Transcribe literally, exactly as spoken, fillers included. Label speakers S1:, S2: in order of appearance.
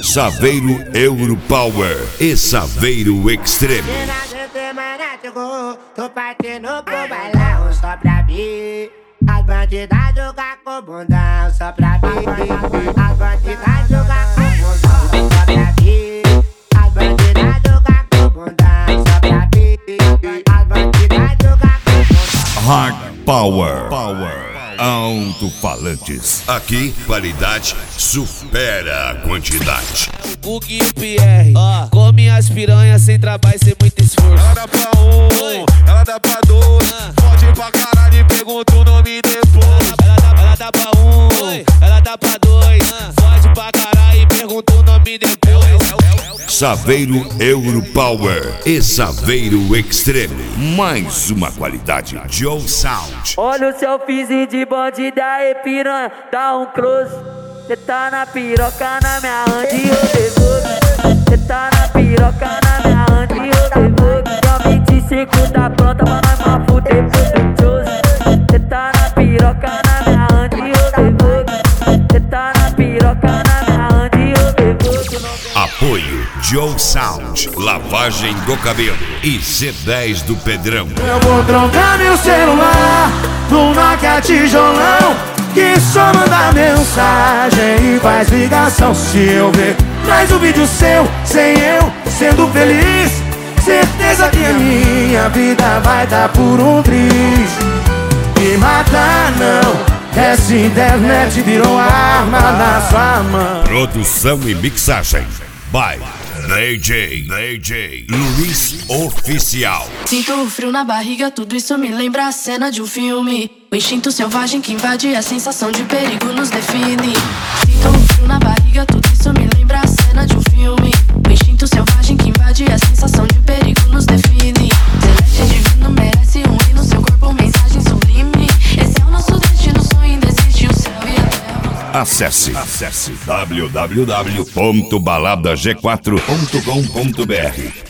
S1: Saveiro Europower e Saveiro Extreme.
S2: Tô partindo pro bailão só pra vir. As bandidas jogar com bundão só pra vir. As bandidas jogar com bundão só pra vir. As bandidas jogar com bundão só pra vir. As bandidas jogar com bundão.
S1: Hard Power. Power. Alto-falantes. Aqui, qualidade supera a quantidade.
S3: O Gui e o Pierre, ó, come as piranhas sem trabalho e sem muito esforço.
S4: Ela dá pra um, Oi. ela dá pra dois, ah. Pode pra caralho e pergunta o nome depois.
S3: Ela dá, ela dá pra um, Oi. ela dá pra dois, ah. Pode pra caralho e pergunta o nome depois.
S1: Saveiro Europower e Saveiro Extreme. Mais uma qualidade. Joe Sound.
S5: Olha o seu fizinho de bandida e piranha, dá um close. Cê tá na piroca na minha hand e eu devolvo. Cê tá na piroca na minha hand e eu devolvo. Eu vinte e cinco da planta pra nós pra fuder do Joe. Cê tá na piroca na minha hand e eu devolvo. Cê tá na piroca na minha hand e eu devolvo.
S1: Apoio Joe Sound, lavagem do cabelo e C dez do Pedrão.
S6: Eu vou trocar meu celular pro Nokia tijolão, que só manda mensagem e faz ligação. Se eu ver mais um vídeo seu, sem eu sendo feliz, certeza que a minha vida vai dar por um triz. Me matar não, essa internet virou arma na sua mão.
S1: Produção e mixagem by D J, D J Luiz Oficial.
S7: Sinto o frio na barriga, tudo isso me lembra a cena de um filme. O instinto selvagem que invade, a sensação de perigo nos define. Sinto o frio na barriga, tudo isso me lembra a cena de um filme. O instinto selvagem que invade, a sensação de perigo nos define. Celeste divino merece um hino, seu corpo mensagem sublime. Esse é o nosso destino, sonho indesiste, o céu e a terra.
S1: Acesse, acesse w w w ponto balada g quatro ponto com ponto b r.